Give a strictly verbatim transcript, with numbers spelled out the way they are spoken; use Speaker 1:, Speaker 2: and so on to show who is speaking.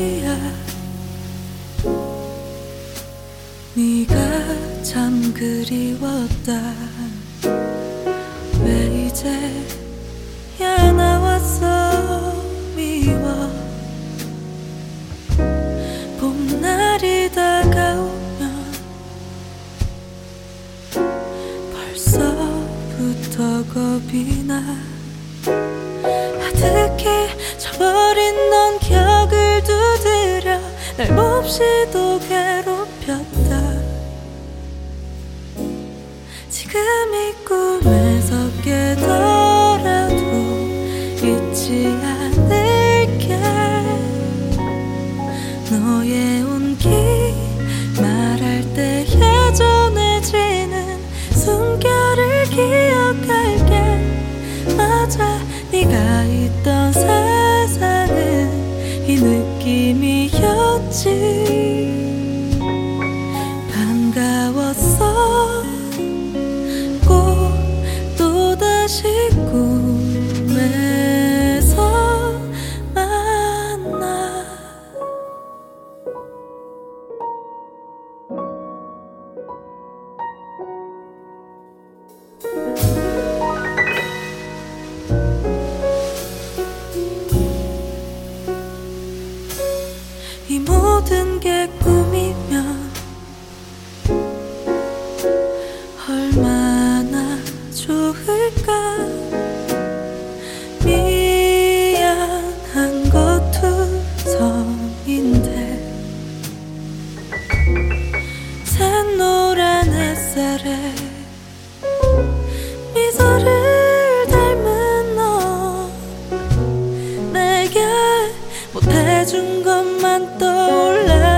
Speaker 1: 말이야. 네가 참 그리웠다. 왜 이제야 나왔어 미워. 봄날이 다가오면 벌써부터 겁이 나. 아득히 져버린 넌 기억을 두드려 날 몹시도 괴롭혔다. 지금 이 꿈에서 깨더라도 잊지 않을게. 너의 온기 말할 때 예전에 지는 숨결을 기억할게. 맞아, 네가 있던 세상은 이 느낌이었지. 반가웠어. 꼭 또다시 꿈에서 만나. 이 모든 게 꿈이면 얼마나 좋을까. 미안한 것도 성인데 샛노란 햇살에 미소를 닮은 너. 내게 못해준 것만 떠올라.